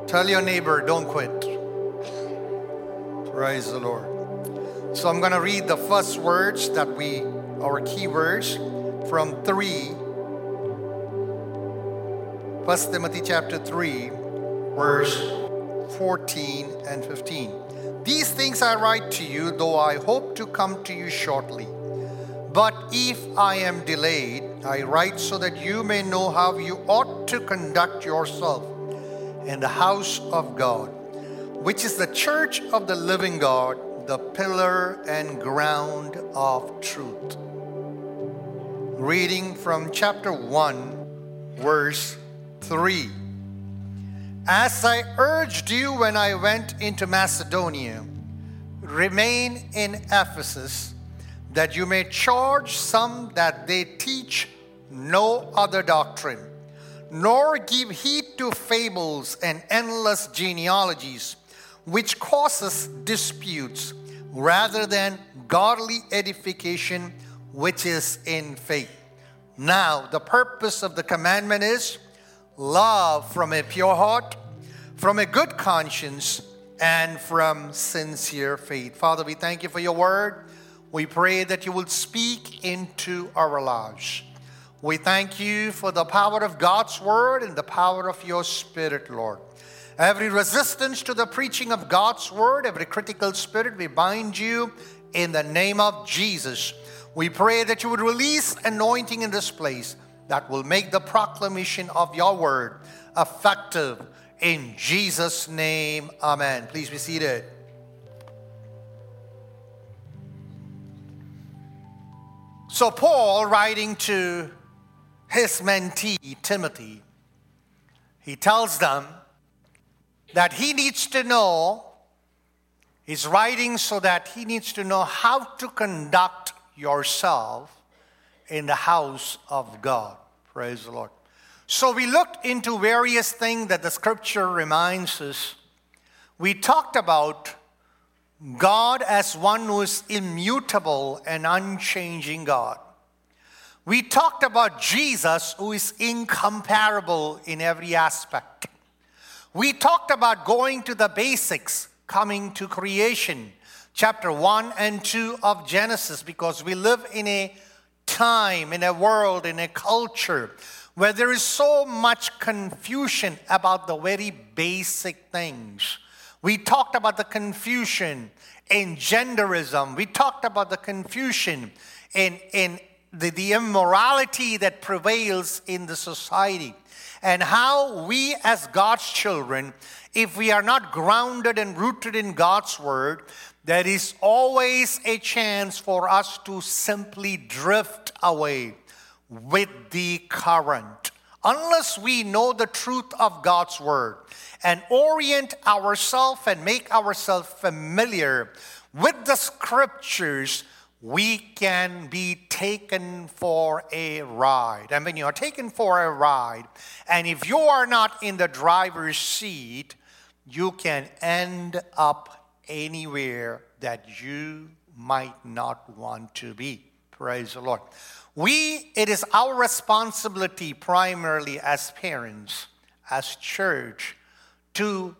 Tell your neighbor, don't quit. Praise the Lord. So I'm going to read the first words our key words from 1 Timothy chapter 3, verse 14 and 15. These things I write to you, though I hope to come to you shortly. But if I am delayed, I write so that you may know how you ought to conduct yourself in the house of God, which is the church of the living God, the pillar and ground of truth. Reading from chapter 1, verse 3. As I urged you when I went into Macedonia, remain in Ephesus, that you may charge some that they teach no other doctrine, nor give heed to fables and endless genealogies, which causes disputes, rather than godly edification, which is in faith. Now, the purpose of the commandment is love from a pure heart, from a good conscience, and from sincere faith. Father, we thank you for your word. We pray that you will speak into our lives. We thank you for the power of God's word and the power of your spirit, Lord. Every resistance to the preaching of God's word, every critical spirit, we bind you in the name of Jesus. We pray that you would release anointing in this place that will make the proclamation of your word effective. In Jesus' name, amen. Please be seated. So Paul, writing to his mentee, Timothy, he tells them that he needs to know, he's writing so that he needs to know how to conduct yourself in the house of God. Praise the Lord. So we looked into various things that the scripture reminds us. We talked about God as one who is immutable and unchanging God. We talked about Jesus, who is incomparable in every aspect. We talked about going to the basics, coming to creation, chapter 1 and 2 of Genesis, because we live in a time, in a world, in a culture where there is so much confusion about the very basic things. We talked about the confusion in genderism. We talked about the confusion in the immorality that prevails in the society. And how we as God's children, if we are not grounded and rooted in God's word, there is always a chance for us to simply drift away with the current. Unless we know the truth of God's word and orient ourselves and make ourselves familiar with the scriptures, we can be taken for a ride. And when you are taken for a ride, and if you are not in the driver's seat, you can end up anywhere that you might not want to be. Praise the Lord. It is our responsibility primarily as parents, as church, to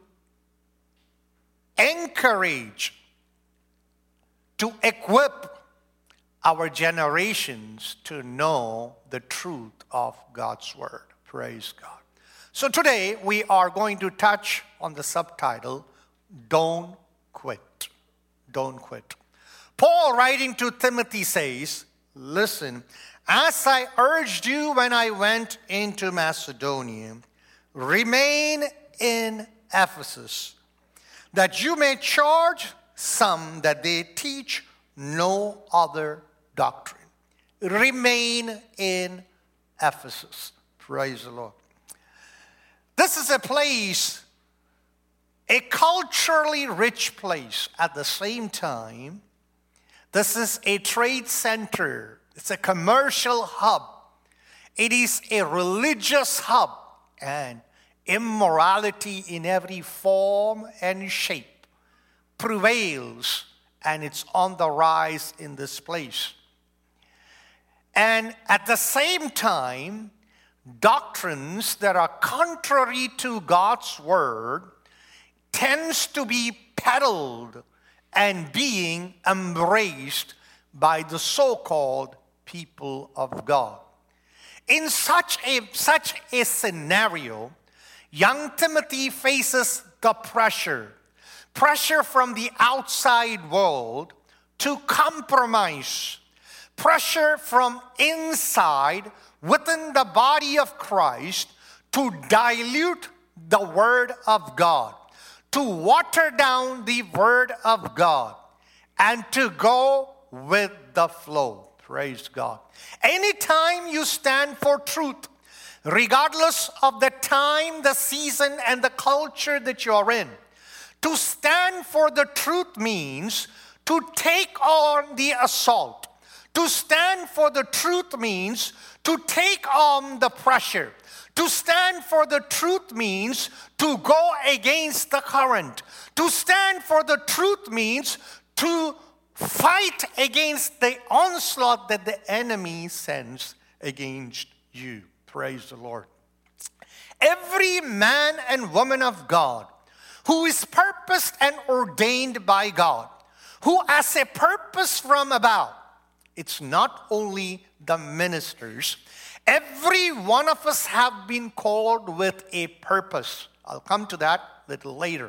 encourage, to equip our generations to know the truth of God's word. Praise God. So today we are going to touch on the subtitle, Don't Quit. Don't quit. Paul, writing to Timothy, says, listen, as I urged you when I went into Macedonia, remain in Ephesus, that you may charge some that they teach no other doctrine. Remain in Ephesus. Praise the Lord. This is a place, a culturally rich place. At the same time, this is a trade center. It's a commercial hub. It is a religious hub. And immorality in every form and shape prevails. And it's on the rise in this place. And at the same time, doctrines that are contrary to God's word tends to be peddled and being embraced by the so-called people of God. In such a scenario, young Timothy faces the pressure from the outside world to compromise, pressure from inside within the body of Christ to dilute the Word of God, to water down the Word of God, and to go with the flow. Praise God. Anytime you stand for truth, regardless of the time, the season, and the culture that you're in, to stand for the truth means to take on the assault. To stand for the truth means to take on the pressure. To stand for the truth means to go against the current. To stand for the truth means to fight against the onslaught that the enemy sends against you. Praise the Lord. Every man and woman of God who is purposed and ordained by God, who has a purpose from above, it's not only the ministers. Every one of us have been called with a purpose. I'll come to that a little later.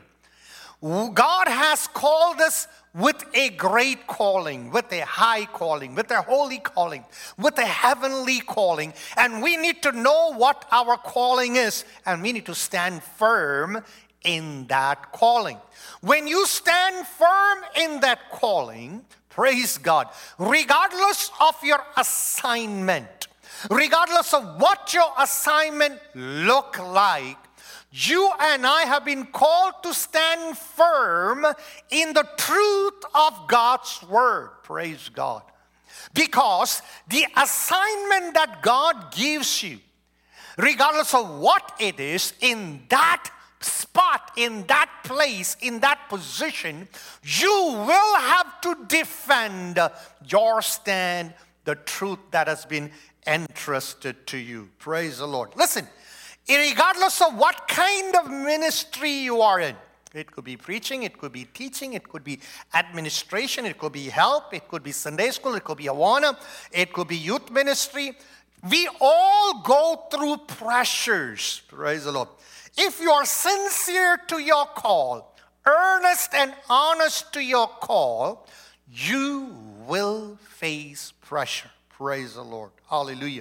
God has called us with a great calling, with a high calling, with a holy calling, with a heavenly calling. And we need to know what our calling is, and we need to stand firm in that calling. When you stand firm in that calling, praise God, regardless of your assignment, regardless of what your assignment look like, you and I have been called to stand firm in the truth of God's word. Praise God. Because the assignment that God gives you, regardless of what it is, in that spot, in that place, in that position, you will have to defend your stand, the truth that has been entrusted to you. Praise the Lord. Listen, regardless of what kind of ministry you are in, it could be preaching, it could be teaching, it could be administration, it could be help, it could be Sunday school, it could be Awana, it could be youth ministry. We all go through pressures. Praise the Lord. If you are sincere to your call, earnest and honest to your call, you will face pressure. Praise the Lord. Hallelujah.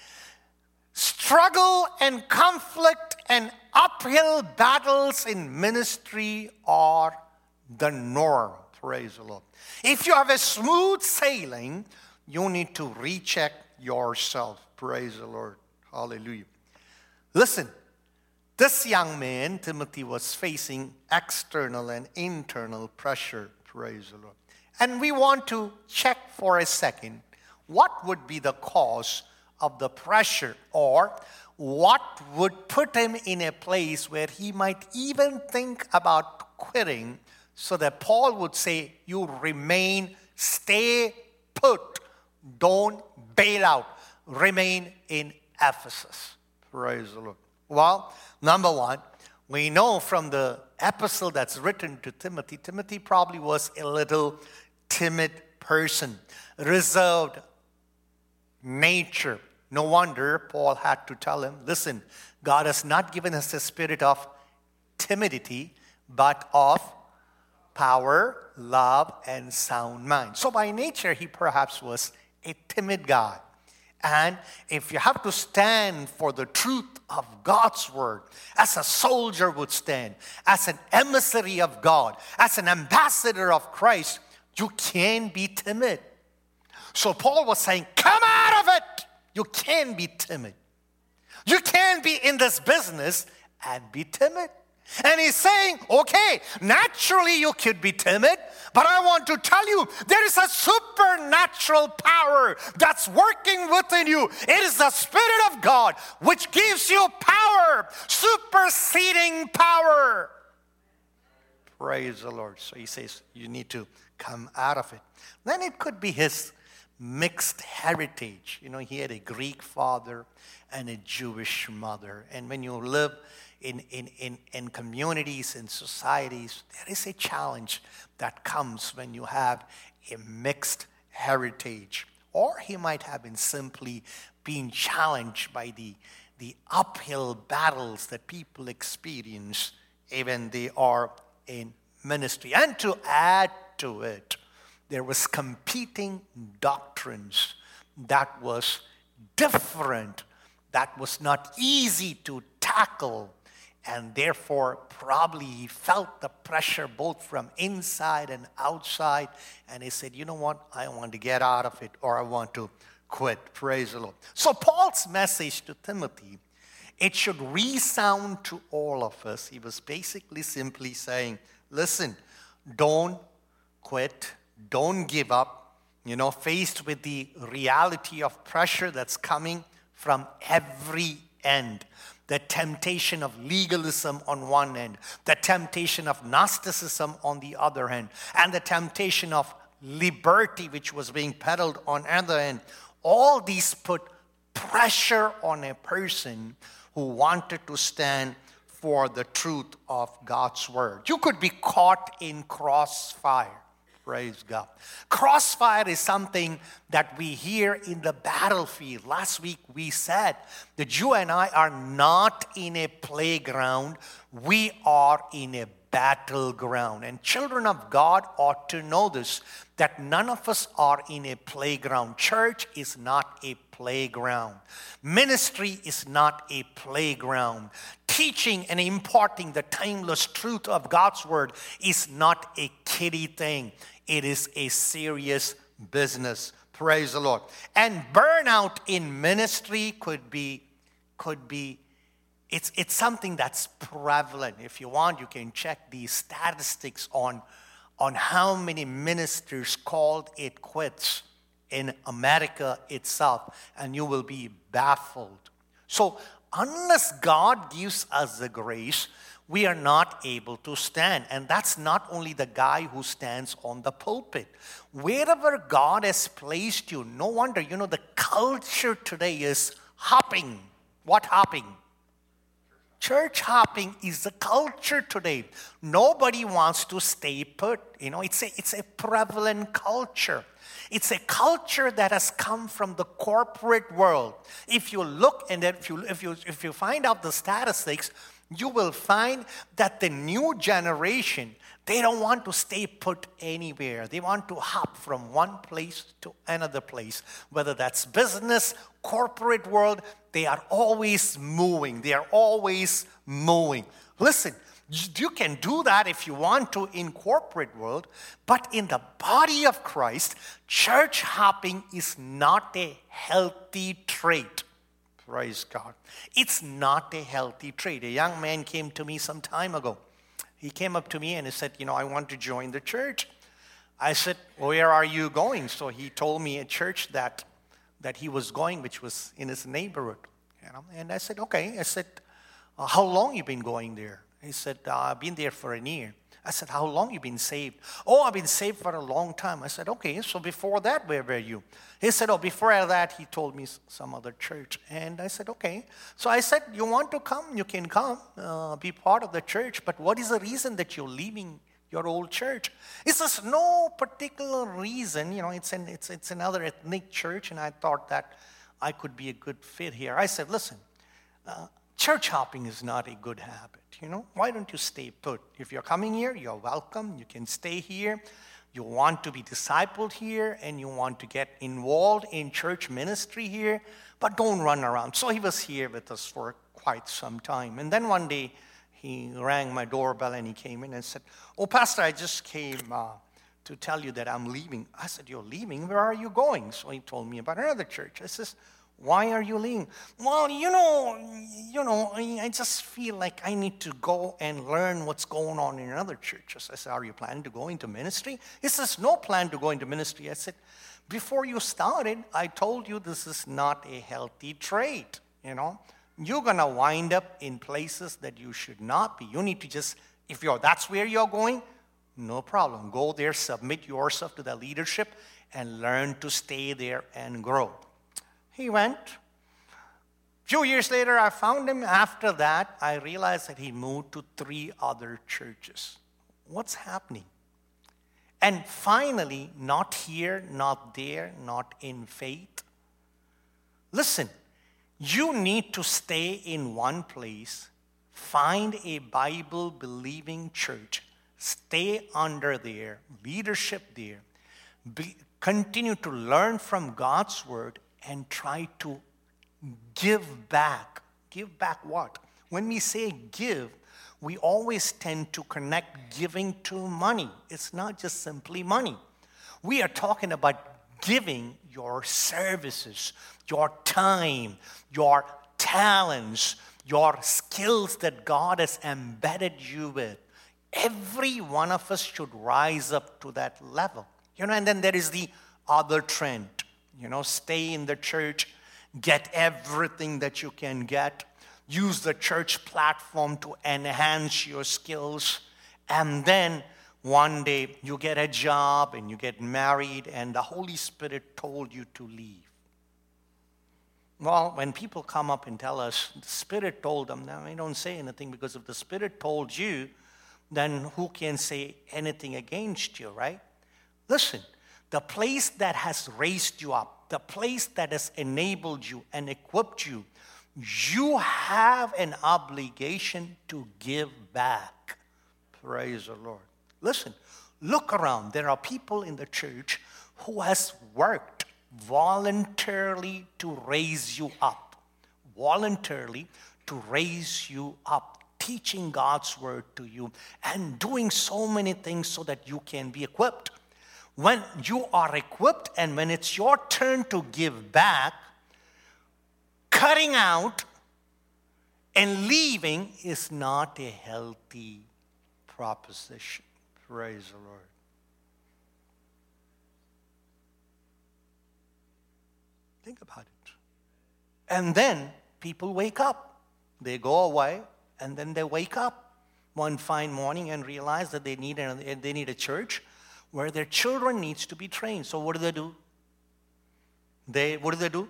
Struggle and conflict and uphill battles in ministry are the norm. Praise the Lord. If you have a smooth sailing, you need to recheck yourself. Praise the Lord. Hallelujah. Listen, this young man, Timothy, was facing external and internal pressure. Praise the Lord. And we want to check for a second what would be the cause of the pressure, or what would put him in a place where he might even think about quitting, so that Paul would say, you remain, stay put, don't bail out, remain in Ephesus. Praise the Lord. Well, number one, we know from the epistle that's written to Timothy, Timothy probably was a little timid person, reserved nature. No wonder Paul had to tell him, listen, God has not given us a spirit of timidity, but of power, love, and sound mind. So by nature, he perhaps was a timid guy. And if you have to stand for the truth of God's word, as a soldier would stand, as an emissary of God, as an ambassador of Christ, you can't be timid. So Paul was saying, come out of it. You can't be timid. You can't be in this business and be timid. And he's saying, okay, naturally you could be timid, but I want to tell you, there is a supernatural power that's working within you. It is the Spirit of God which gives you power, superseding power. Praise the Lord. So he says, you need to come out of it. Then it could be his mixed heritage. You know, he had a Greek father and a Jewish mother. And when you live in communities, in societies, there is a challenge that comes when you have a mixed heritage. Or he might have been simply being challenged by the uphill battles that people experience even they are in ministry. And to add to it, there was competing doctrines that was different, that was not easy to tackle, and therefore probably he felt the pressure both from inside and outside, and he said, you know what, I want to get out of it, or I want to quit. Praise the Lord. So Paul's message to Timothy, it should resound to all of us. He was basically simply saying, listen, don't quit, don't give up, faced with the reality of pressure that's coming from every end. The temptation of legalism on one end, the temptation of Gnosticism on the other end, and the temptation of liberty which was being peddled on the other end. All these put pressure on a person who wanted to stand for the truth of God's word. You could be caught in crossfire. Praise God. Crossfire is something that we hear in the battlefield. Last week we said that you and I are not in a playground. We are in a battleground. And children of God ought to know this, that none of us are in a playground. Church is not a playground. Ministry is not a playground. Teaching and imparting the timeless truth of God's word is not a kiddie thing. It is a serious business. Praise the Lord. And burnout in ministry could be it's something that's prevalent. If you want, you can check the statistics on how many ministers called it quits in America itself, and you will be baffled. So unless God gives us the grace, we are not able to stand. And that's not only the guy who stands on the pulpit. Wherever God has placed you, no wonder, the culture today is hopping. What hopping? Church hopping is the culture today. Nobody wants to stay put. It's a prevalent culture. It's a culture that has come from the corporate world. If you look and if you find out the statistics, you will find that the new generation, they don't want to stay put anywhere. They want to hop from one place to another place. Whether that's business, corporate world, they are always moving. They are always moving. Listen, you can do that if you want to in corporate world, but in the body of Christ, church hopping is not a healthy trait. Praise God. It's not a healthy trait. A young man came to me some time ago. He came up to me and he said, I want to join the church. I said, where are you going? So he told me a church that he was going, which was in his neighborhood. And I said, okay. I said, how long you been going there? He said, I've been there for a year. I said, how long you been saved? Oh, I've been saved for a long time. I said, okay, so before that, where were you? He said, oh, before that, he told me some other church. And I said, okay. So I said, you want to come? You can come, be part of the church. But what is the reason that you're leaving your old church? He says, no particular reason. It's another ethnic church, and I thought that I could be a good fit here. I said, listen, church hopping is not a good habit. Why don't you stay put? If you're coming here, you're welcome. You can stay here. You want to be discipled here, and you want to get involved in church ministry here, but don't run around. So he was here with us for quite some time. And then one day, he rang my doorbell, and he came in and said, oh, Pastor, I just came to tell you that I'm leaving. I said, you're leaving? Where are you going? So he told me about another church. I says, why are you leaving? Well, I just feel like I need to go and learn what's going on in another church. I said, are you planning to go into ministry? He says, no plan to go into ministry. I said, before you started, I told you this is not a healthy trait. You're going to wind up in places that you should not be. You need to just, that's where you're going, no problem. Go there, submit yourself to the leadership, and learn to stay there and grow. He went. Few years later, I found him. After that, I realized that he moved to 3 other churches. What's happening? And finally, not here, not there, not in faith. Listen, you need to stay in one place, find a Bible-believing church, stay under their leadership there, continue to learn from God's word, and try to give back. Give back what? When we say give, we always tend to connect giving to money. It's not just simply money. We are talking about giving your services, your time, your talents, your skills that God has embedded you with. Every one of us should rise up to that level. And then there is the other trend. Stay in the church, get everything that you can get. Use the church platform to enhance your skills. And then one day you get a job and you get married and the Holy Spirit told you to leave. Well, when people come up and tell us, the Spirit told them, now I don't say anything, because if the Spirit told you, then who can say anything against you, right? Listen, the place that has raised you up, the place that has enabled you and equipped you, you have an obligation to give back. Praise the Lord. Listen, look around. There are people in the church who has worked voluntarily to raise you up. Voluntarily to raise you up. Teaching God's word to you and doing so many things so that you can be equipped. When you are equipped and when it's your turn to give back, cutting out and leaving is not a healthy proposition. Praise the Lord. Think about it. And then people wake up. They go away and then they wake up one fine morning and realize that they need a church where their children needs to be trained. So what do? They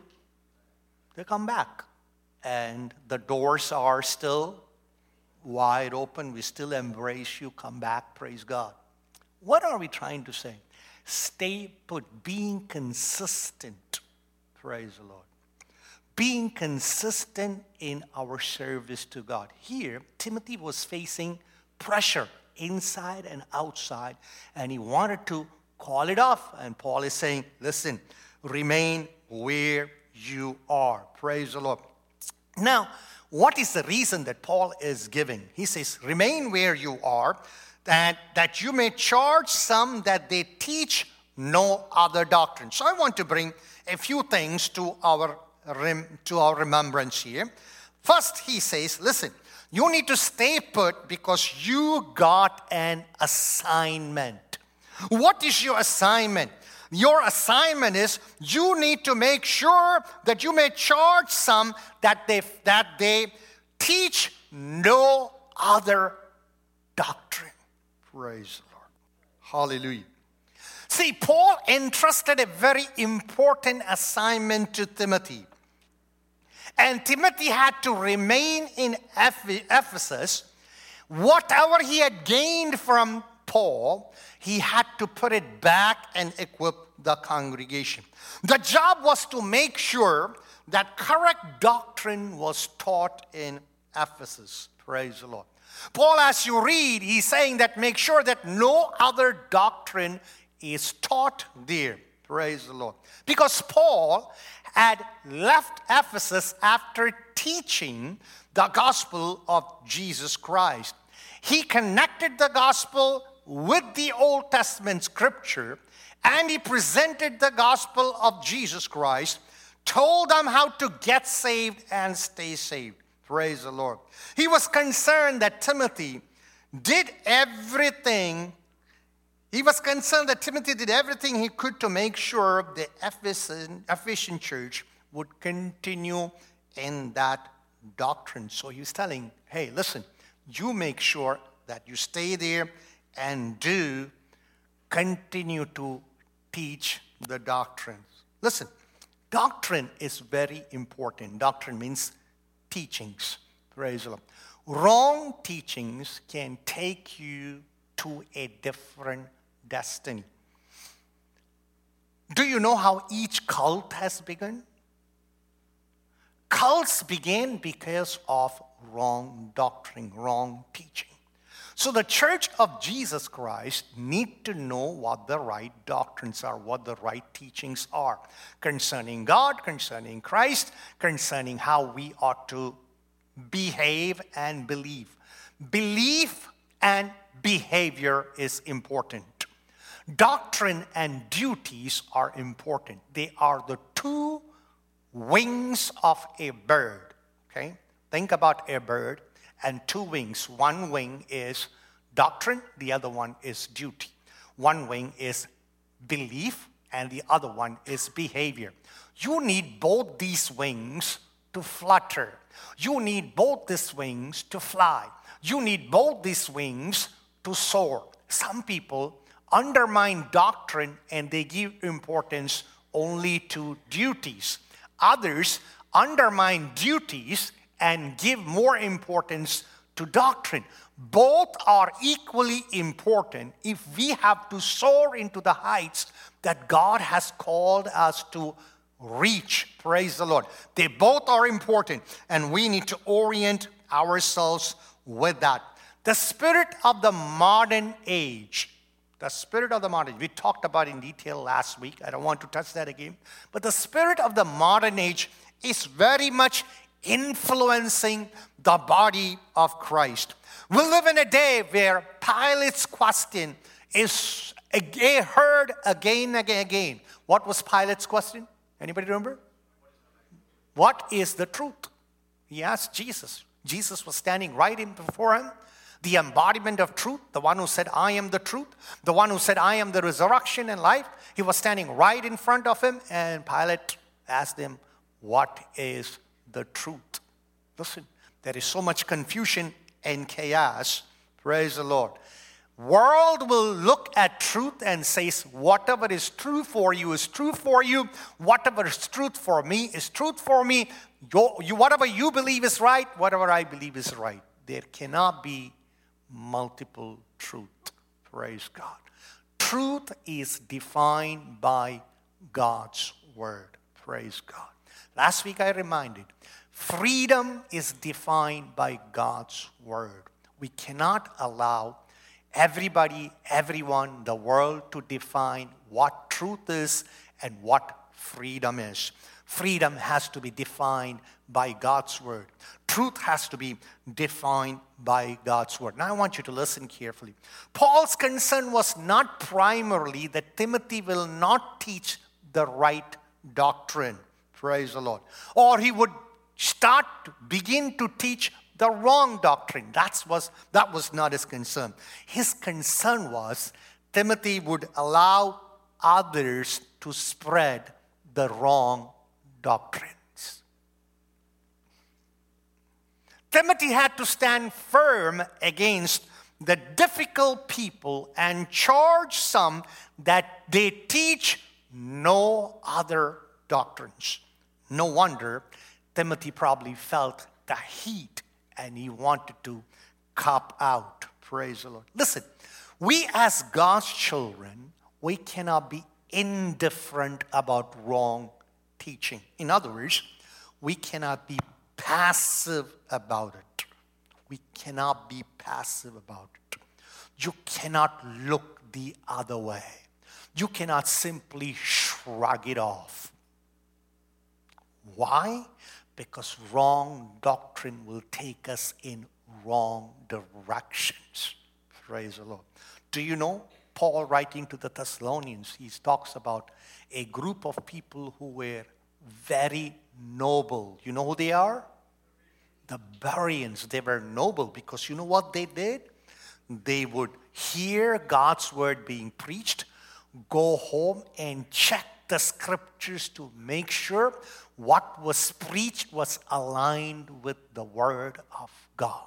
come back. And the doors are still wide open. We still embrace you. Come back. Praise God. What are we trying to say? Stay put. Being consistent. Praise the Lord. Being consistent in our service to God. Here, Timothy was facing pressure inside and outside, and he wanted to call it off. And Paul is saying, listen, remain where you are. Praise the Lord. Now, what is the reason that Paul is giving? He says, remain where you are, that you may charge some that they teach no other doctrine. So I want to bring a few things to our remembrance here. First, he says, listen, you need to stay put because you got an assignment. What is your assignment? Your assignment is you need to make sure that you may charge some that they teach no other doctrine. Praise the Lord. Hallelujah. See, Paul entrusted a very important assignment to Timothy. And Timothy had to remain in Ephesus. Whatever he had gained from Paul, he had to put it back and equip the congregation. The job was to make sure that correct doctrine was taught in Ephesus. Praise the Lord. Paul, as you read, he's saying that make sure that no other doctrine is taught there. Praise the Lord. Because Paul had left Ephesus after teaching the gospel of Jesus Christ. He connected the gospel with the Old Testament scripture, and he presented the gospel of Jesus Christ, told them how to get saved and stay saved. Praise the Lord. He was concerned that Timothy did everything. He was concerned that Timothy did everything he could to make sure the Ephesian church would continue in that doctrine. So he was telling, hey, listen, you make sure that you stay there and do continue to teach the doctrines. Listen, doctrine is very important. Doctrine means teachings. Praise the Lord. Wrong teachings can take you to a different destiny. Do you know how each cult has begun? Cults began because of wrong doctrine, wrong teaching. So the Church of Jesus Christ need to know what the right doctrines are, what the right teachings are concerning God, concerning Christ, concerning how we ought to behave and believe. Belief and behavior is important. Doctrine and duties are important. They are the two wings of a bird. Okay? Think about a bird and two wings. One wing is doctrine, the other one is duty. One wing is belief, and the other one is behavior. You need both these wings to flutter. You need both these wings to fly. You need both these wings to soar. Some people undermine doctrine and they give importance only to duties. Others undermine duties and give more importance to doctrine. Both are equally important if we have to soar into the heights that God has called us to reach. Praise the Lord. They both are important, and we need to orient ourselves with that. The spirit of the modern age, we talked about in detail last week. I don't want to touch that again. But the spirit of the modern age is very much influencing the body of Christ. We live in a day where Pilate's question is heard again and again. What was Pilate's question? Anybody remember? What is the truth? He asked Jesus. Jesus was standing right in before him. The embodiment of truth, the one who said, I am the truth, the one who said, I am the resurrection and life. He was standing right in front of him, and Pilate asked him, what is the truth? Listen, there is so much confusion and chaos. Praise the Lord. World will look at truth and says, whatever is true for you is true for you. Whatever is truth for me is truth for me. Whatever you believe is right, whatever I believe is right. There cannot be multiple truth. Praise God. Truth is defined by God's word. Praise God. Last week I reminded, freedom is defined by God's word. We cannot allow everybody, everyone, the world to define what truth is and what freedom is. Freedom has to be defined by God's word. Truth has to be defined by God's word. Now I want you to listen carefully. Paul's concern was not primarily that Timothy will not teach the right doctrine. Praise the Lord. Or he would begin to teach the wrong doctrine. That was not his concern. His concern was Timothy would allow others to spread the wrong doctrines. Timothy had to stand firm against the difficult people and charge some that they teach no other doctrines. No wonder Timothy probably felt the heat and he wanted to cop out. Praise the Lord. Listen, we as God's children, we cannot be indifferent about wrong teaching. In other words, we cannot be passive about it. We cannot be passive about it. You cannot look the other way. You cannot simply shrug it off. Why? Because wrong doctrine will take us in wrong directions. Praise the Lord. Do you know, Paul writing to the Thessalonians, he talks about a group of people who were very noble. You know who they are? The Bereans. They were noble because you know what they did? They would hear God's word being preached, go home and check the scriptures to make sure what was preached was aligned with the word of God.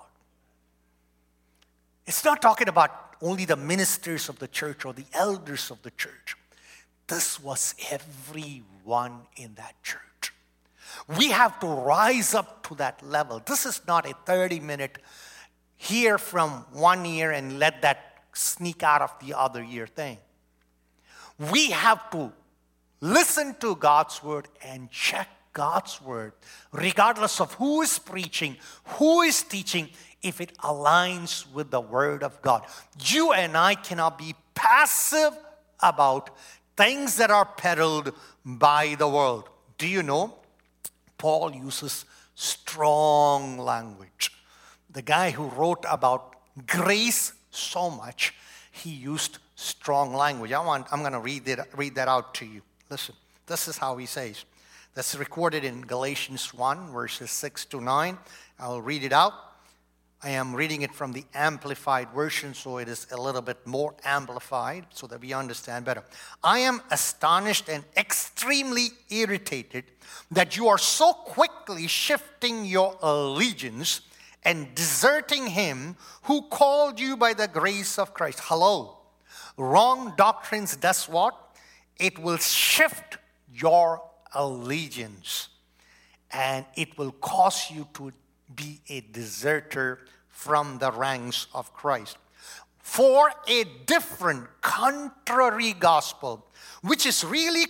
It's not talking about only the ministers of the church or the elders of the church. This was everyone in that church. We have to rise up to that level. This is not a 30-minute hear from one ear and let that sneak out of the other ear thing. We have to listen to God's word and check God's word, regardless of who is preaching, who is teaching, if it aligns with the word of God. You and I cannot be passive about things that are peddled by the world. Do you know? Paul uses strong language. The guy who wrote about grace so much, he used strong language. I'm going to read that out to you. Listen, this is how he says. That's recorded in Galatians 1, verses 6 to 9. I'll read it out. I am reading it from the Amplified version, so it is a little bit more amplified so that we understand better. I am astonished and extremely irritated that you are so quickly shifting your allegiance and deserting him who called you by the grace of Christ. Hello. Wrong doctrines does what? It will shift your allegiance, and it will cause you to be a deserter from the ranks of Christ for a different, contrary gospel, which is really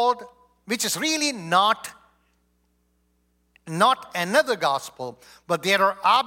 not another gospel, but there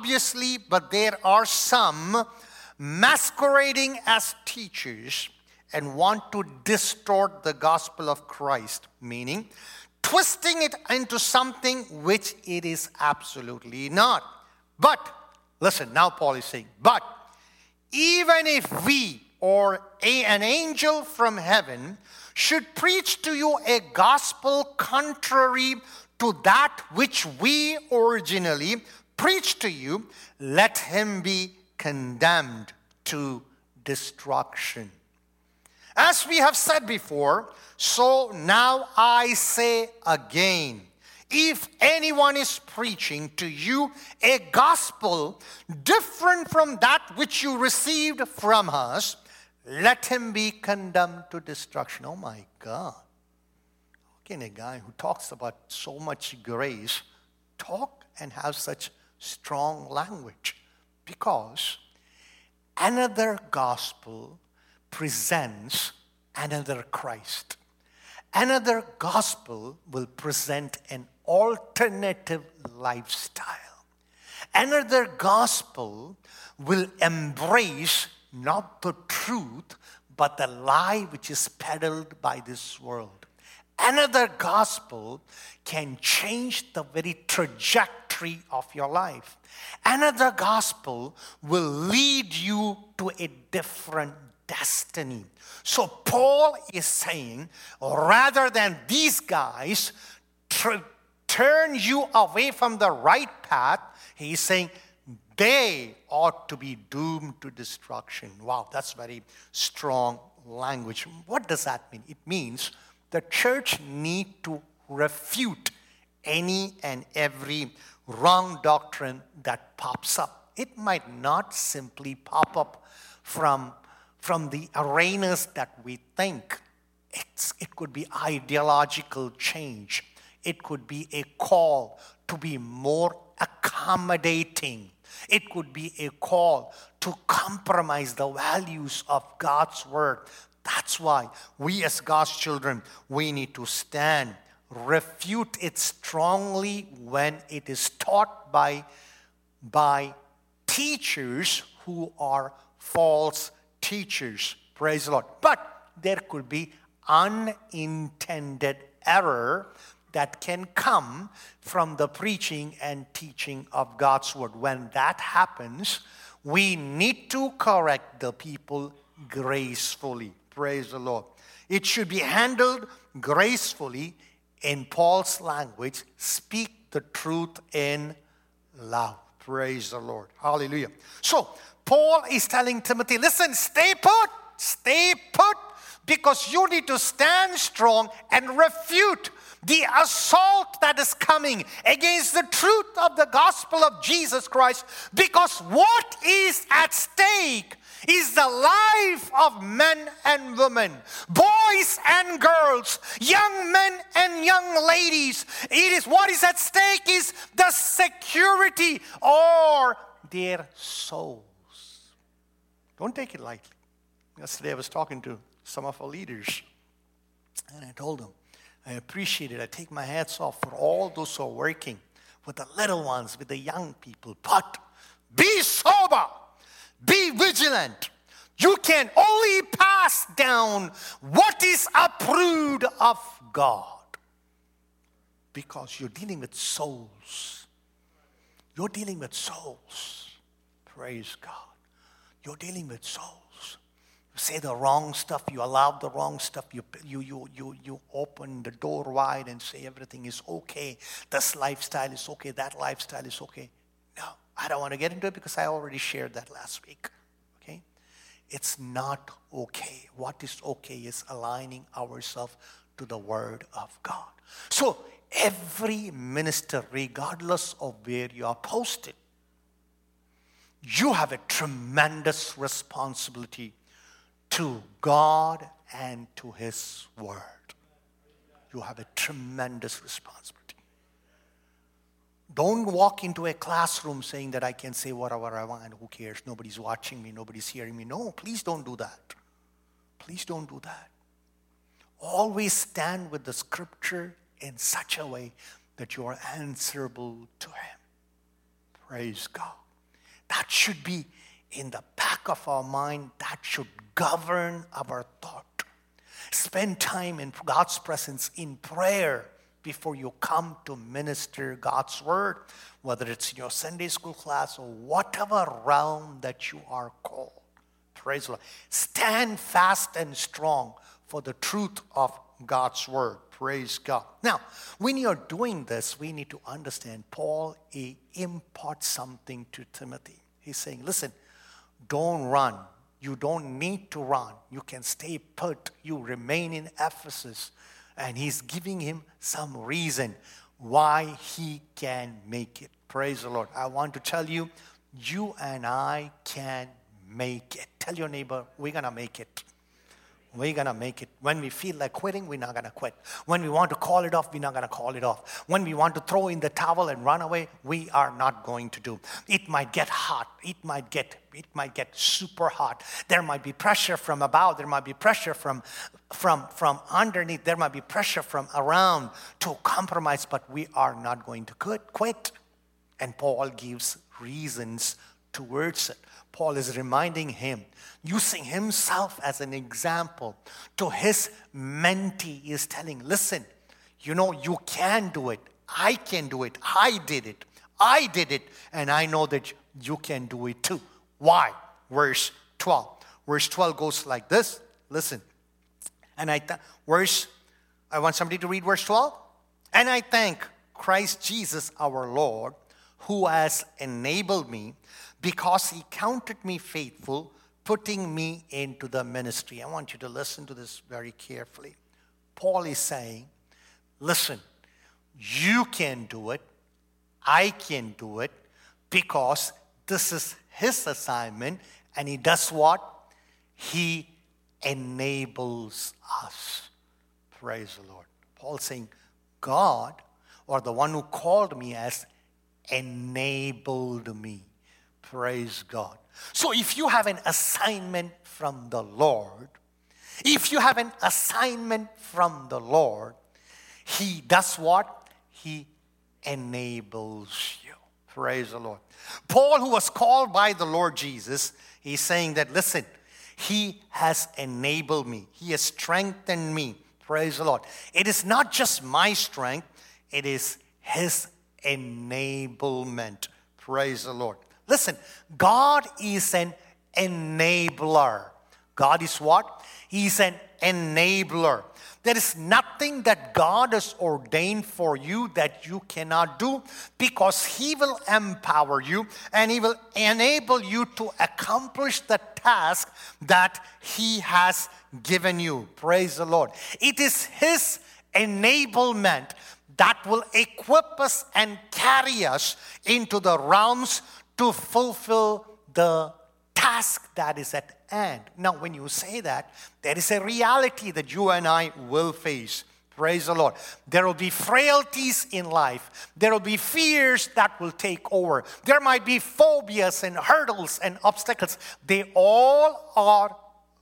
are some masquerading as teachers and want to distort the gospel of Christ, meaning twisting it into something which it is absolutely not. But, listen, now Paul is saying, but even if we or an angel from heaven should preach to you a gospel contrary to that which we originally preached to you, let him be condemned to destruction. As we have said before, so now I say again, if anyone is preaching to you a gospel different from that which you received from us, let him be condemned to destruction. Oh my God. How can a guy who talks about so much grace talk and have such strong language? Because another gospel presents another Christ. Another gospel will present an alternative lifestyle. Another gospel will embrace not the truth, but the lie which is peddled by this world. Another gospel can change the very trajectory of your life. Another gospel will lead you to a different destiny. So Paul is saying, rather than these guys turn you away from the right path, he's saying they ought to be doomed to destruction. Wow, that's very strong language. What does that mean? It means the church need to refute any and every wrong doctrine that pops up. It might not simply pop up from the arenas that we think. It could be ideological change. It could be a call to be more accommodating. It could be a call to compromise the values of God's word. That's why we as God's children, we need to stand, refute it strongly when it is taught by teachers who are false teachers. Praise the Lord. But there could be unintended error that can come from the preaching and teaching of God's word. When that happens, we need to correct the people gracefully. Praise the Lord. It should be handled gracefully. In Paul's language, speak the truth in love. Praise the Lord. Hallelujah. So, Paul is telling Timothy, listen, stay put, because you need to stand strong and refute the assault that is coming against the truth of the gospel of Jesus Christ, because what is at stake is the life of men and women, boys and girls, young men and young ladies. It is what is at stake is the security or their souls. Don't take it lightly. Yesterday I was talking to some of our leaders, and I told them, I appreciate it. I take my hats off for all those who are working with the little ones, with the young people. But be sober, be vigilant. You can only pass down what is approved of God, because you're dealing with souls. You're dealing with souls. Praise God. You're dealing with souls. You say the wrong stuff, you allow the wrong stuff, you open the door wide and say everything is okay. This lifestyle is okay, that lifestyle is okay. No, I don't want to get into it because I already shared that last week. Okay? It's not okay. What is okay is aligning ourselves to the Word of God. So every minister, regardless of where you are posted, you have a tremendous responsibility to God and to His Word. You have a tremendous responsibility. Don't walk into a classroom saying that I can say whatever I want. Who cares? Nobody's watching me. Nobody's hearing me. No, please don't do that. Please don't do that. Always stand with the Scripture in such a way that you are answerable to Him. Praise God. That should be in the back of our mind. That should govern our thought. Spend time in God's presence in prayer before you come to minister God's word, whether it's in your Sunday school class or whatever realm that you are called. Praise the Lord. Stand fast and strong for the truth of God's word. Praise God. Now, when you're doing this, we need to understand Paul imparts something to Timothy. He's saying, listen, don't run. You don't need to run. You can stay put. You remain in Ephesus. And he's giving him some reason why he can make it. Praise the Lord. I want to tell you, you and I can make it. Tell your neighbor, we're going to make it. We're going to make it. When we feel like quitting, we're not going to quit. When we want to call it off, we're not going to call it off. When we want to throw in the towel and run away, we are not going to do. It might get hot. It might get super hot. There might be pressure from above. There might be pressure from underneath. There might be pressure from around to compromise, but we are not going to quit. And Paul gives reasons towards it. Paul is reminding him, using himself as an example to his mentee. He is telling, listen, you can do it. I can do it. I did it. And I know that you can do it too. Why? Verse 12. Verse 12 goes like this. Listen. And I want somebody to read verse 12. And I thank Christ Jesus our Lord, who has enabled me, because he counted me faithful, putting me into the ministry. I want you to listen to this very carefully. Paul is saying, listen, you can do it. I can do it, because this is his assignment. And he does what? He enables us. Praise the Lord. Paul's saying, God, or the one who called me, has enabled me. Praise God. So if you have an assignment from the Lord, he does what? He enables you. Praise the Lord. Paul, who was called by the Lord Jesus, he's saying that, listen, he has enabled me. He has strengthened me. Praise the Lord. It is not just my strength, it is his enablement. Praise the Lord. Listen, God is an enabler. God is what? He's an enabler. There is nothing that God has ordained for you that you cannot do, because he will empower you and he will enable you to accomplish the task that he has given you. Praise the Lord. It is his enablement that will equip us and carry us into the realms to fulfill the task task that is at hand. Now, when you say that, there is a reality that you and I will face. Praise the Lord. There will be frailties in life. There will be fears that will take over. There might be phobias and hurdles and obstacles. They all are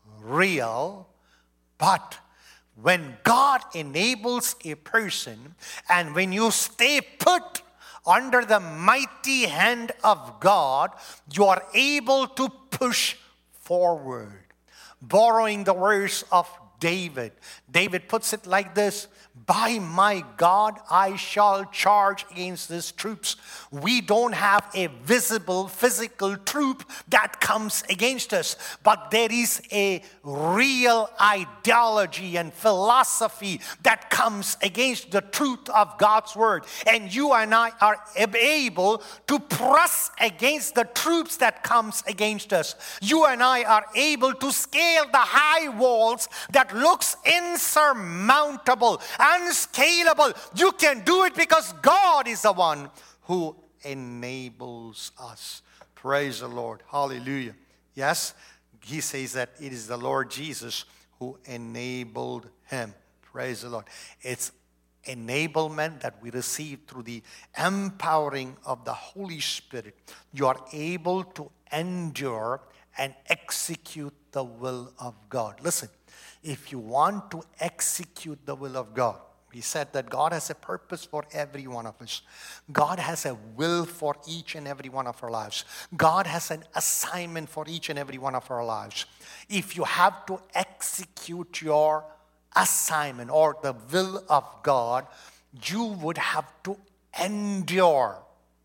real. But when God enables a person, and when you stay put under the mighty hand of God, you are able to push forward. Borrowing the words of David. David puts it like this: by my God, I shall charge against these troops. We don't have a visible physical troop that comes against us, but there is a real ideology and philosophy that comes against the truth of God's word. And you and I are able to press against the troops that comes against us. You and I are able to scale the high walls that looks insurmountable, unscalable. You can do it because God is the one who enables us. Praise the Lord. Hallelujah. Yes, he says that it is the Lord Jesus who enabled him. Praise the Lord. It's enablement that we receive through the empowering of the Holy Spirit. You are able to endure and execute the will of God. Listen, if you want to execute the will of God, we said that God has a purpose for every one of us. God has a will for each and every one of our lives. God has an assignment for each and every one of our lives. If you have to execute your assignment or the will of God, you would have to endure.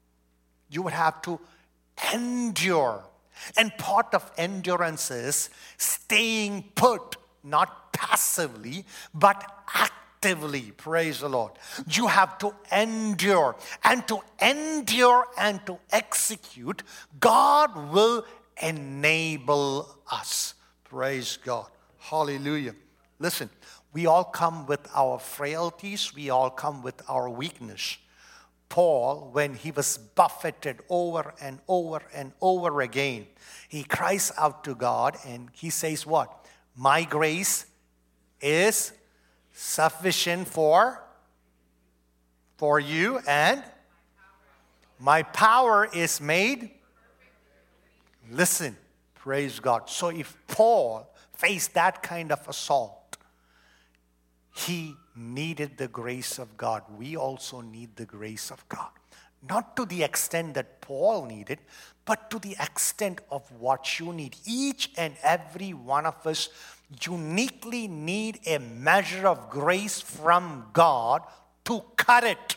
You would have to endure. And part of endurance is staying put, not passively, but actively. Praise the Lord. You have to endure. And to endure and to execute, God will enable us. Praise God. Hallelujah. Listen, we all come with our frailties. We all come with our weakness. Paul, when he was buffeted over and over and over again, he cries out to God and he says what? My grace is sufficient for you, and my power is made. Listen, praise God. So if Paul faced that kind of assault, he needed the grace of God. We also need the grace of God. Not to the extent that Paul needed, but to the extent of what you need. Each and every one of us uniquely need a measure of grace from God to cut it,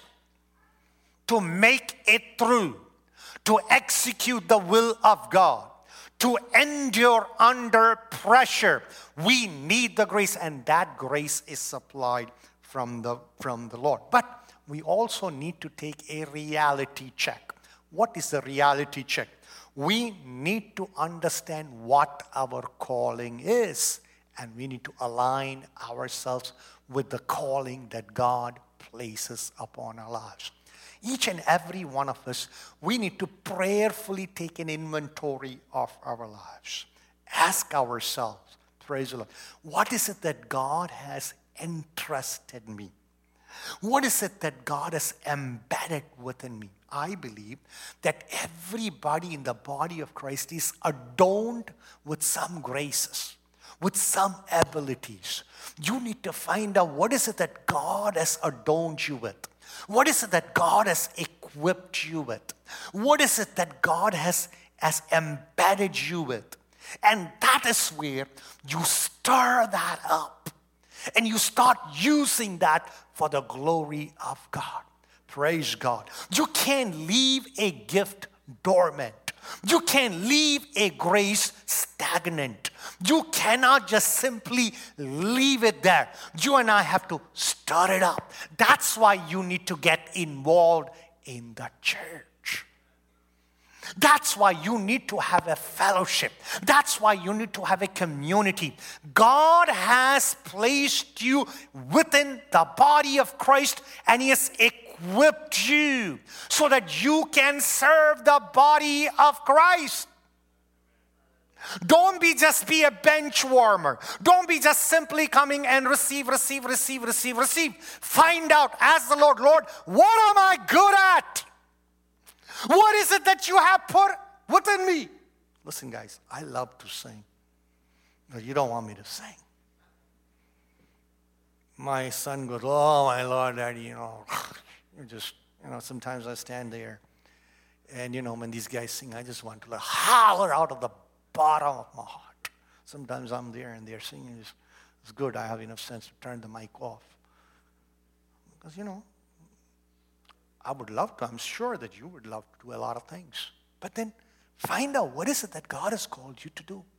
to make it through, to execute the will of God, to endure under pressure. We need the grace, and that grace is supplied from the Lord. But we also need to take a reality check. What is the reality check? We need to understand what our calling is. And we need to align ourselves with the calling that God places upon our lives. Each and every one of us, we need to prayerfully take an inventory of our lives. Ask ourselves, praise the Lord, what is it that God has entrusted me? What is it that God has embedded within me? I believe that everybody in the body of Christ is adorned with some graces, with some abilities. You need to find out what is it that God has adorned you with. What is it that God has equipped you with? What is it that God has embedded you with? And that is where you stir that up. And you start using that for the glory of God. Praise God. You can't leave a gift dormant. You can't leave a grace stagnant. You cannot just simply leave it there. You and I have to stir it up. That's why you need to get involved in the church. That's why you need to have a fellowship. That's why you need to have a community. God has placed you within the body of Christ, and He has equipped you so that you can serve the body of Christ. Don't be a bench warmer. Don't be just simply coming and receive. Find out, ask the Lord, Lord, what am I good at? What is it that you have put within me? Listen, guys, I love to sing. But you don't want me to sing. My son goes, oh, my Lord, Daddy, sometimes I stand there. And, when these guys sing, I just want to holler out of the bottom of my heart. Sometimes I'm there and they're singing. It's good. I have enough sense to turn the mic off. Because, I would love to. I'm sure that you would love to do a lot of things. But then find out what is it that God has called you to do.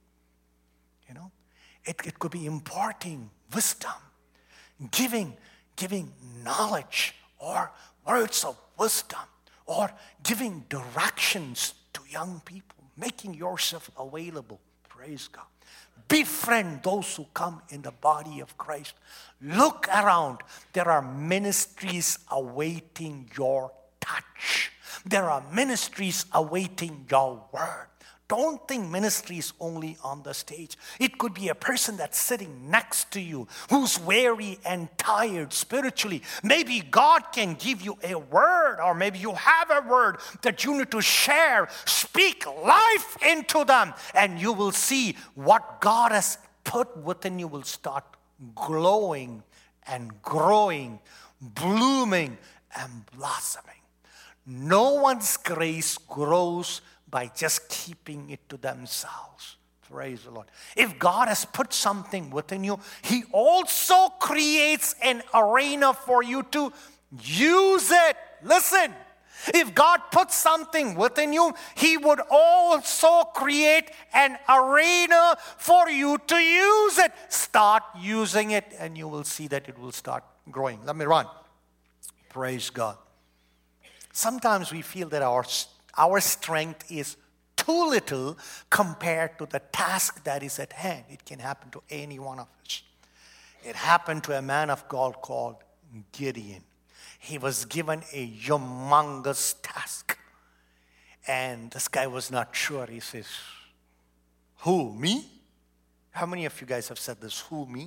It could be imparting wisdom, giving knowledge or words of wisdom, or giving directions to young people, making yourself available. Praise God. Befriend those who come in the body of Christ. Look around. There are ministries awaiting your touch. There are ministries awaiting your word. Don't think ministry is only on the stage. It could be a person that's sitting next to you who's weary and tired spiritually. Maybe God can give you a word, or maybe you have a word that you need to share. Speak life into them, and you will see what God has put within you will start glowing and growing, blooming and blossoming. No one's grace grows by just keeping it to themselves. Praise the Lord. If God has put something within you, He also creates an arena for you to use it. Listen, if God puts something within you, He would also create an arena for you to use it. Start using it and you will see that it will start growing. Let me run. Praise God. Sometimes we feel that our strength is too little compared to the task that is at hand. It can happen to any one of us. It happened to a man of God called Gideon. He was given a humongous task. And this guy was not sure. He says, who, me? How many of you guys have said this, who, me?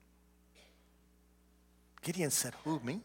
Gideon said, who, me?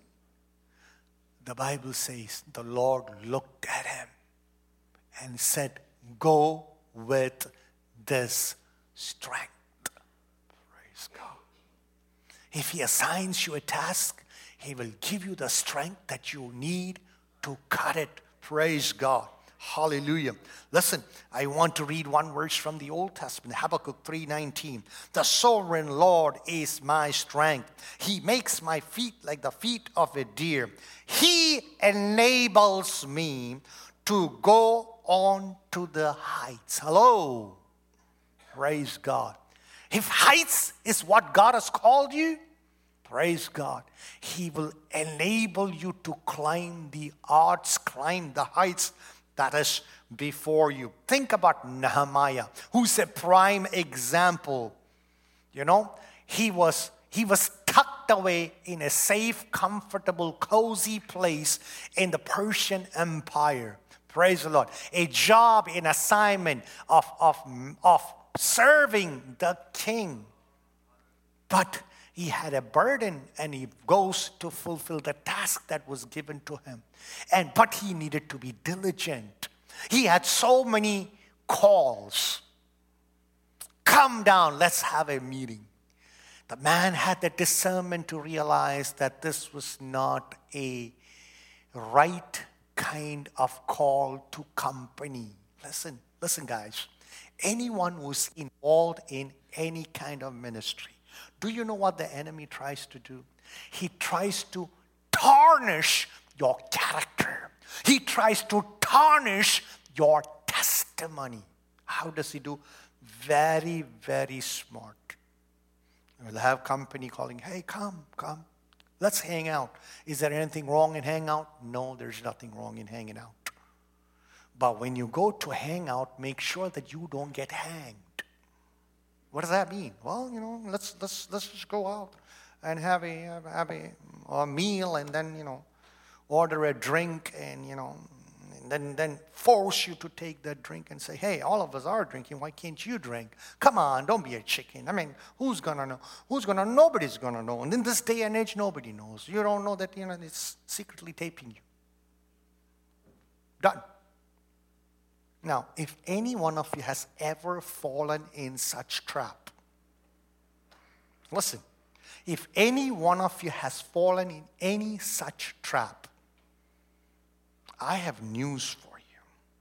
The Bible says the Lord looked at him and said, go with this strength. Praise God. If He assigns you a task, He will give you the strength that you need to cut it. Praise God. Hallelujah. Listen, I want to read one verse from the Old Testament, Habakkuk 3:19. The sovereign Lord is my strength. He makes my feet like the feet of a deer. He enables me to go on to the heights. Hello. Praise God. If heights is what God has called you, praise God, He will enable you to climb the odds, climb the heights that is before you. Think about Nehemiah, who's a prime example. He was tucked away in a safe, comfortable, cozy place in the Persian Empire. Praise the Lord. A job, an assignment of serving the king. But he had a burden and he goes to fulfill the task that was given to him. But he needed to be diligent. He had so many calls. Come down, let's have a meeting. The man had the discernment to realize that this was not a right kind of call to company. Listen guys. Anyone who's involved in any kind of ministry, do you know what the enemy tries to do? He tries to tarnish your character. He tries to tarnish your testimony. How does he do? Very, very smart. We'll have company calling, hey, come. Let's hang out. Is there anything wrong in hanging out? No, there's nothing wrong in hanging out. But when you go to hang out, make sure that you don't get hanged. What does that mean? Well, let's just go out and have a meal and then, order a drink and, and then force you to take that drink and say, hey, all of us are drinking. Why can't you drink? Come on, don't be a chicken. I mean, who's going to know? Who's going to know? Nobody's going to know. And in this day and age, nobody knows. You don't know that, it's secretly taping you. Done. Now, if any one of you has ever fallen in such trap, listen, if any one of you has fallen in any such trap, I have news for you.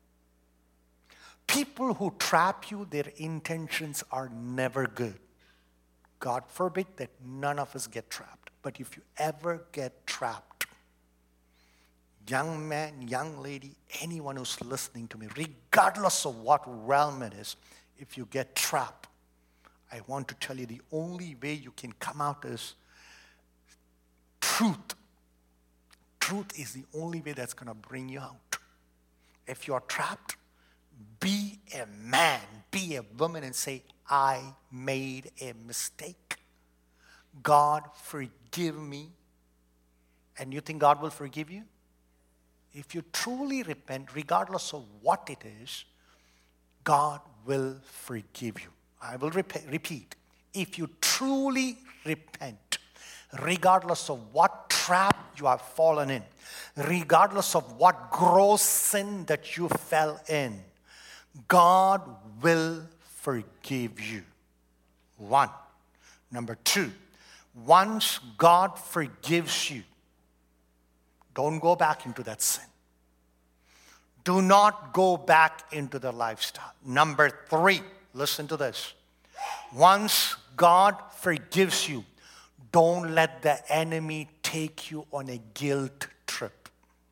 People who trap you, their intentions are never good. God forbid that none of us get trapped. But if you ever get trapped, young man, young lady, anyone who's listening to me, regardless of what realm it is, if you get trapped, I want to tell you the only way you can come out is truth. Truth is the only way that's going to bring you out. If you're trapped, be a man, be a woman and say, I made a mistake. God, forgive me. And you think God will forgive you? If you truly repent, regardless of what it is, God will forgive you. I will repeat. If you truly repent, regardless of what trap you have fallen in, regardless of what gross sin that you fell in, God will forgive you. One. Number two, once God forgives you, don't go back into that sin. Do not go back into the lifestyle. Number three, listen to this. Once God forgives you, don't let the enemy take you on a guilt trip.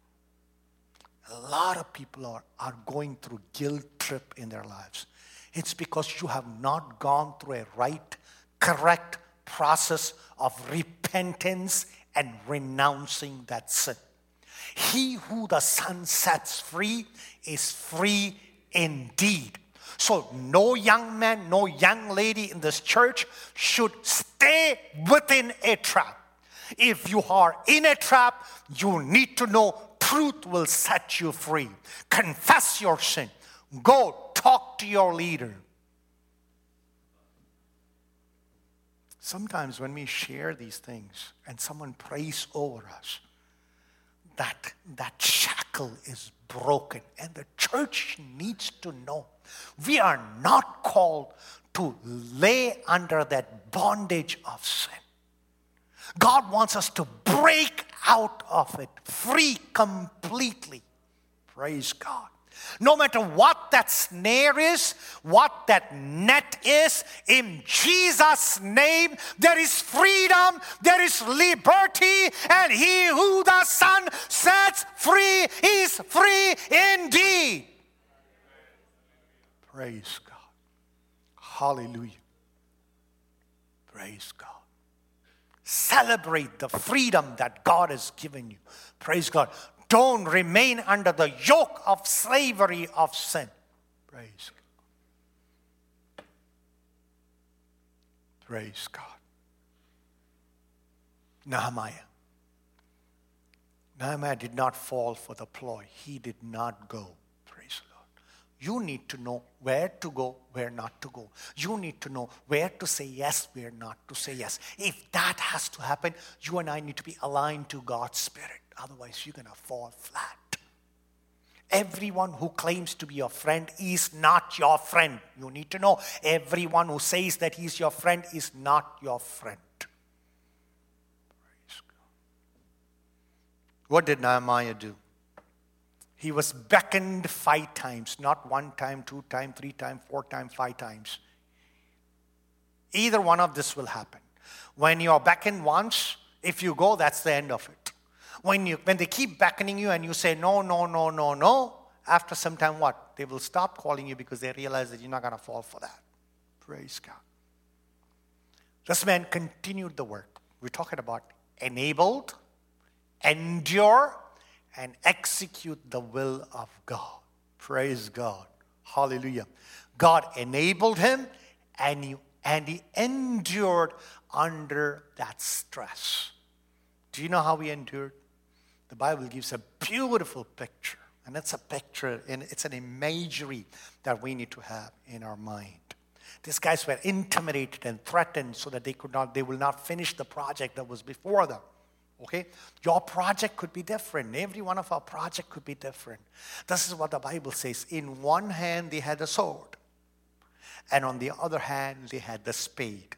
A lot of people are going through guilt trip in their lives. It's because you have not gone through a right, correct process of repentance and renouncing that sin. He who the Son sets free is free indeed. So no young man, no young lady in this church should stay within a trap. If you are in a trap, you need to know truth will set you free. Confess your sin. Go talk to your leader. Sometimes when we share these things and someone prays over us, that shackle is broken. And the church needs to know we are not called to lay under that bondage of sin. God wants us to break out of it, free completely. Praise God. No matter what that snare is, what that net is, in Jesus' name, there is freedom, there is liberty, and he who the Son sets free is free indeed. Praise God. Hallelujah. Praise God. Celebrate the freedom that God has given you. Praise God. Don't remain under the yoke of slavery of sin. Praise God. Praise God. Nehemiah did not fall for the ploy. He did not go. Praise the Lord. You need to know where to go, where not to go. You need to know where to say yes, where not to say yes. If that has to happen, you and I need to be aligned to God's Spirit. Otherwise, you're going to fall flat. Everyone who claims to be your friend is not your friend. You need to know everyone who says that he's your friend is not your friend. Praise God. What did Nehemiah do? He was beckoned 5 times, not 1 time, 2 times, 3 times, 4 times, 5 times. Either one of this will happen. When you're beckoned once, if you go, that's the end of it. When they keep beckoning you and you say no, no, no, no, no, after some time what? They will stop calling you because they realize that you're not going to fall for that. Praise God. This man continued the work. We're talking about enabled, endure, and execute the will of God. Praise God. Hallelujah. God enabled him and he endured under that stress. Do you know how he endured? The Bible gives a beautiful picture. And it's a picture, and it's an imagery that we need to have in our mind. These guys were intimidated and threatened so that they will not finish the project that was before them. Okay? Your project could be different. Every one of our projects could be different. This is what the Bible says. In one hand, they had a sword. And on the other hand, they had the spade.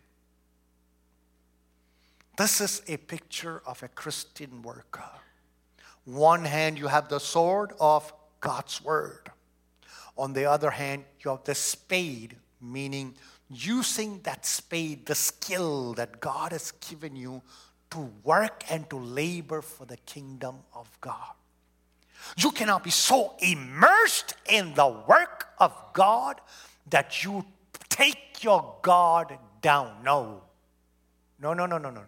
This is a picture of a Christian worker. One hand, you have the sword of God's word. On the other hand, you have the spade, meaning using that spade, the skill that God has given you to work and to labor for the kingdom of God. You cannot be so immersed in the work of God that you take your God down. No. No.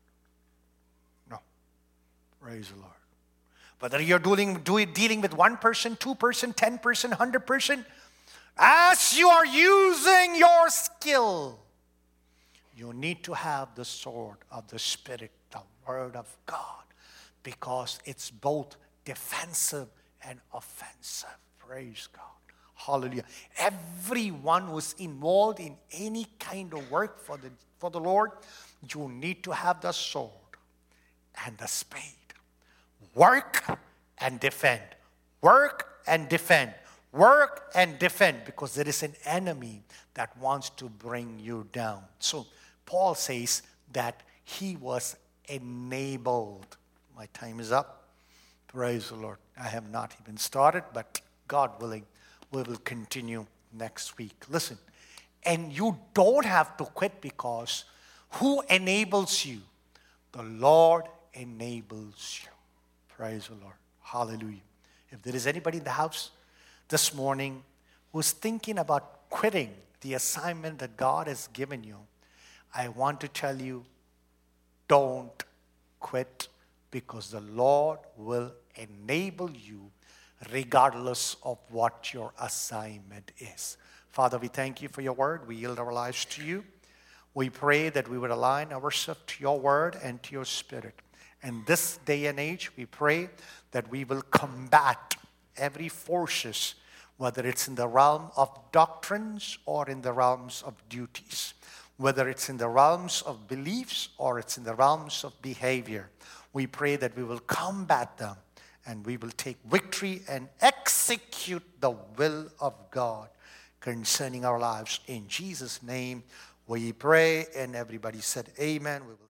Praise the Lord. Whether you're dealing with 1 person, 2 person, 10 person, 100 person, as you are using your skill, you need to have the sword of the Spirit, the Word of God, because it's both defensive and offensive. Praise God. Hallelujah. Everyone who's involved in any kind of work for the Lord, you need to have the sword and the spade. Work and defend. Work and defend. Work and defend, because there is an enemy that wants to bring you down. So Paul says that he was enabled. My time is up. Praise the Lord. I have not even started, but God willing, we will continue next week. Listen, and you don't have to quit, because who enables you? The Lord enables you. Praise the Lord. Hallelujah. If there is anybody in the house this morning who's thinking about quitting the assignment that God has given you, I want to tell you, don't quit, because the Lord will enable you regardless of what your assignment is. Father, we thank you for your word. We yield our lives to you. We pray that we would align ourselves to your word and to your spirit. And this day and age, we pray that we will combat every forces, whether it's in the realm of doctrines or in the realms of duties, whether it's in the realms of beliefs or it's in the realms of behavior. We pray that we will combat them and we will take victory and execute the will of God concerning our lives. In Jesus' name we pray, and everybody said amen. We will